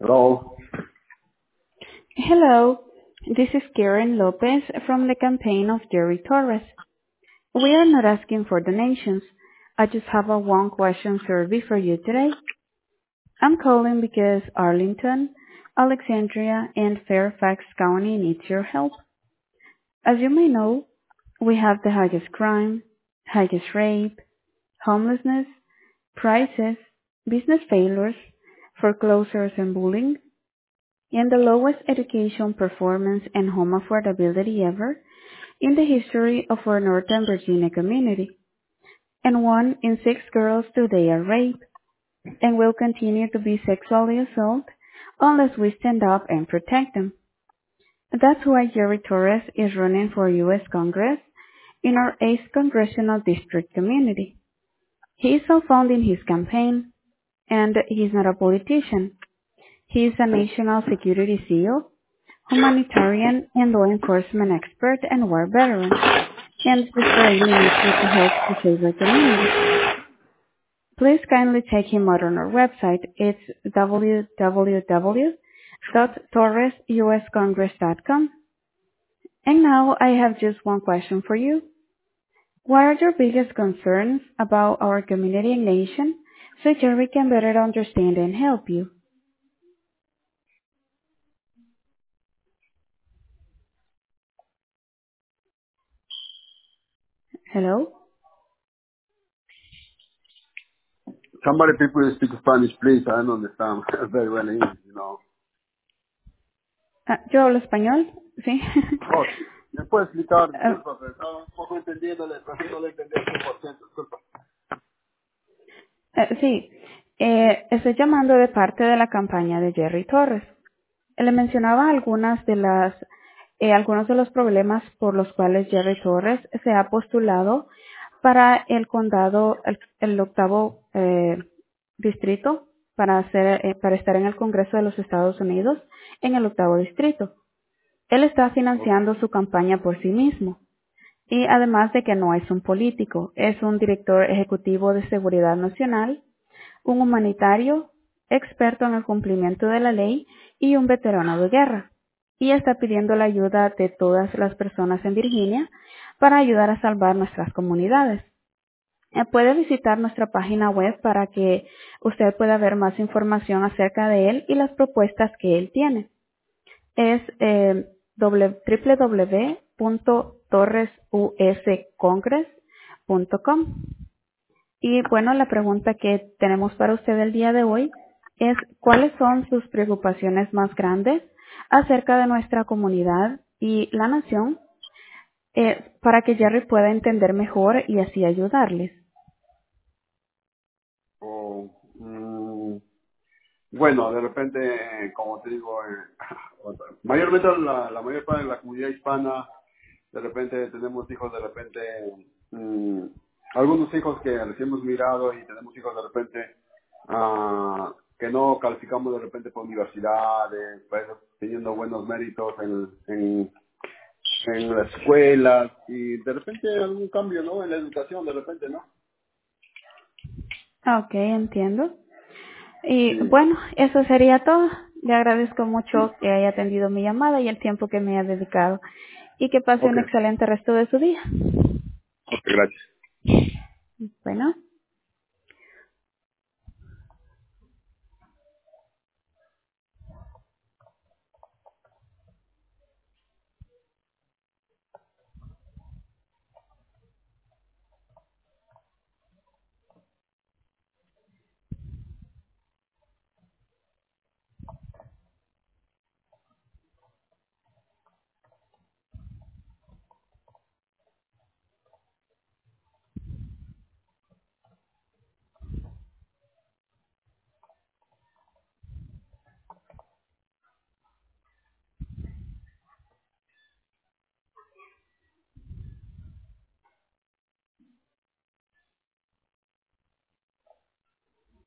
Hello. Hello, this is Karen Lopez from the campaign of Jerry Torres. We are not asking for donations. I just have a one-question survey for you today. I'm calling because Arlington, Alexandria, and Fairfax County needs your help. As you may know, we have the highest crime, highest rape, homelessness, prices, business failures, foreclosures and bullying, and the lowest education performance and home affordability ever in the history of our Northern Virginia community. And 1 in 6 girls today are raped and will continue to be sexually assaulted unless we stand up and protect them. That's why Jerry Torres is running for U.S. Congress in our 8th Congressional District community. He is self-funding his campaign, and he's not a politician. He is a national security SEAL, humanitarian and law enforcement expert and war veteran, and desperately needs you to help to save our community. Please kindly check him out on our website. It's www.torresuscongress.com. And now I have just one question for you. What are your biggest concerns about our community and nation so Jerry can better understand and help you? Hello? Somebody people speak Spanish, please. I don't understand very well English, Yo hablo español, sí. Oh, ¿me puede explicar? Ah, Disculpa, pero estaba un poco entendiéndole, pero no le entendí al 100%, disculpa. sí, estoy llamando de parte de la campaña de Jerry Torres. Le mencionaba algunos de los problemas por los cuales Jerry Torres se ha postulado para el condado, el octavo distrito, para estar en el Congreso de los Estados Unidos en el octavo distrito. Él está financiando su campaña por sí mismo. Y además de que no es un político, es un director ejecutivo de seguridad nacional, un humanitario, experto en el cumplimiento de la ley y un veterano de guerra. Y está pidiendo la ayuda de todas las personas en Virginia para ayudar a salvar nuestras comunidades. Puede visitar nuestra página web para que usted pueda ver más información acerca de él y las propuestas que él tiene. Es www.torresuscongress.com. Y bueno, la pregunta que tenemos para usted el día de hoy es ¿cuáles son sus preocupaciones más grandes acerca de nuestra comunidad y la nación para que Jerry pueda entender mejor y así ayudarles? O, bueno, de repente, como te digo, mayormente la mayor parte de la comunidad hispana, de repente tenemos hijos, de repente, algunos hijos que recién hemos mirado y tenemos hijos de repente que no calificamos de repente por universidades, pues, teniendo buenos méritos en las escuelas y de repente algún cambio, ¿no? En la educación, de repente, ¿no? Ok, entiendo. Y Sí. bueno, eso sería todo. Le agradezco mucho que haya atendido mi llamada y el tiempo que me ha dedicado. Y que pase Ok, un excelente resto de su día. ok, gracias. Bueno.